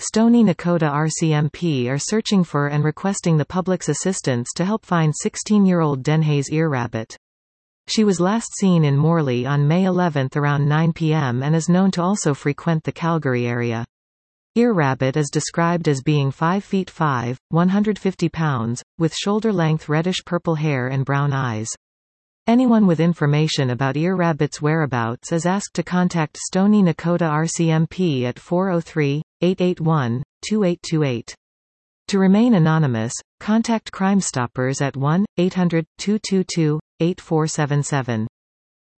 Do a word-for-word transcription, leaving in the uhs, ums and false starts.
Stony Nakoda R C M P are searching for and requesting the public's assistance to help find sixteen-year-old Denhaze ear rabbit. She was last seen in Morley on May eleventh around nine p m and is known to also frequent the Calgary area. Ear rabbit is described as being five feet five, one hundred fifty pounds, with shoulder-length reddish-purple hair and brown eyes. Anyone with information about ear rabbit's whereabouts is asked to contact Stony Nakoda R C M P at four oh three, eight eight one, two eight two eight. To remain anonymous, contact Crime Stoppers at one eight hundred, two two two, eight four seven seven.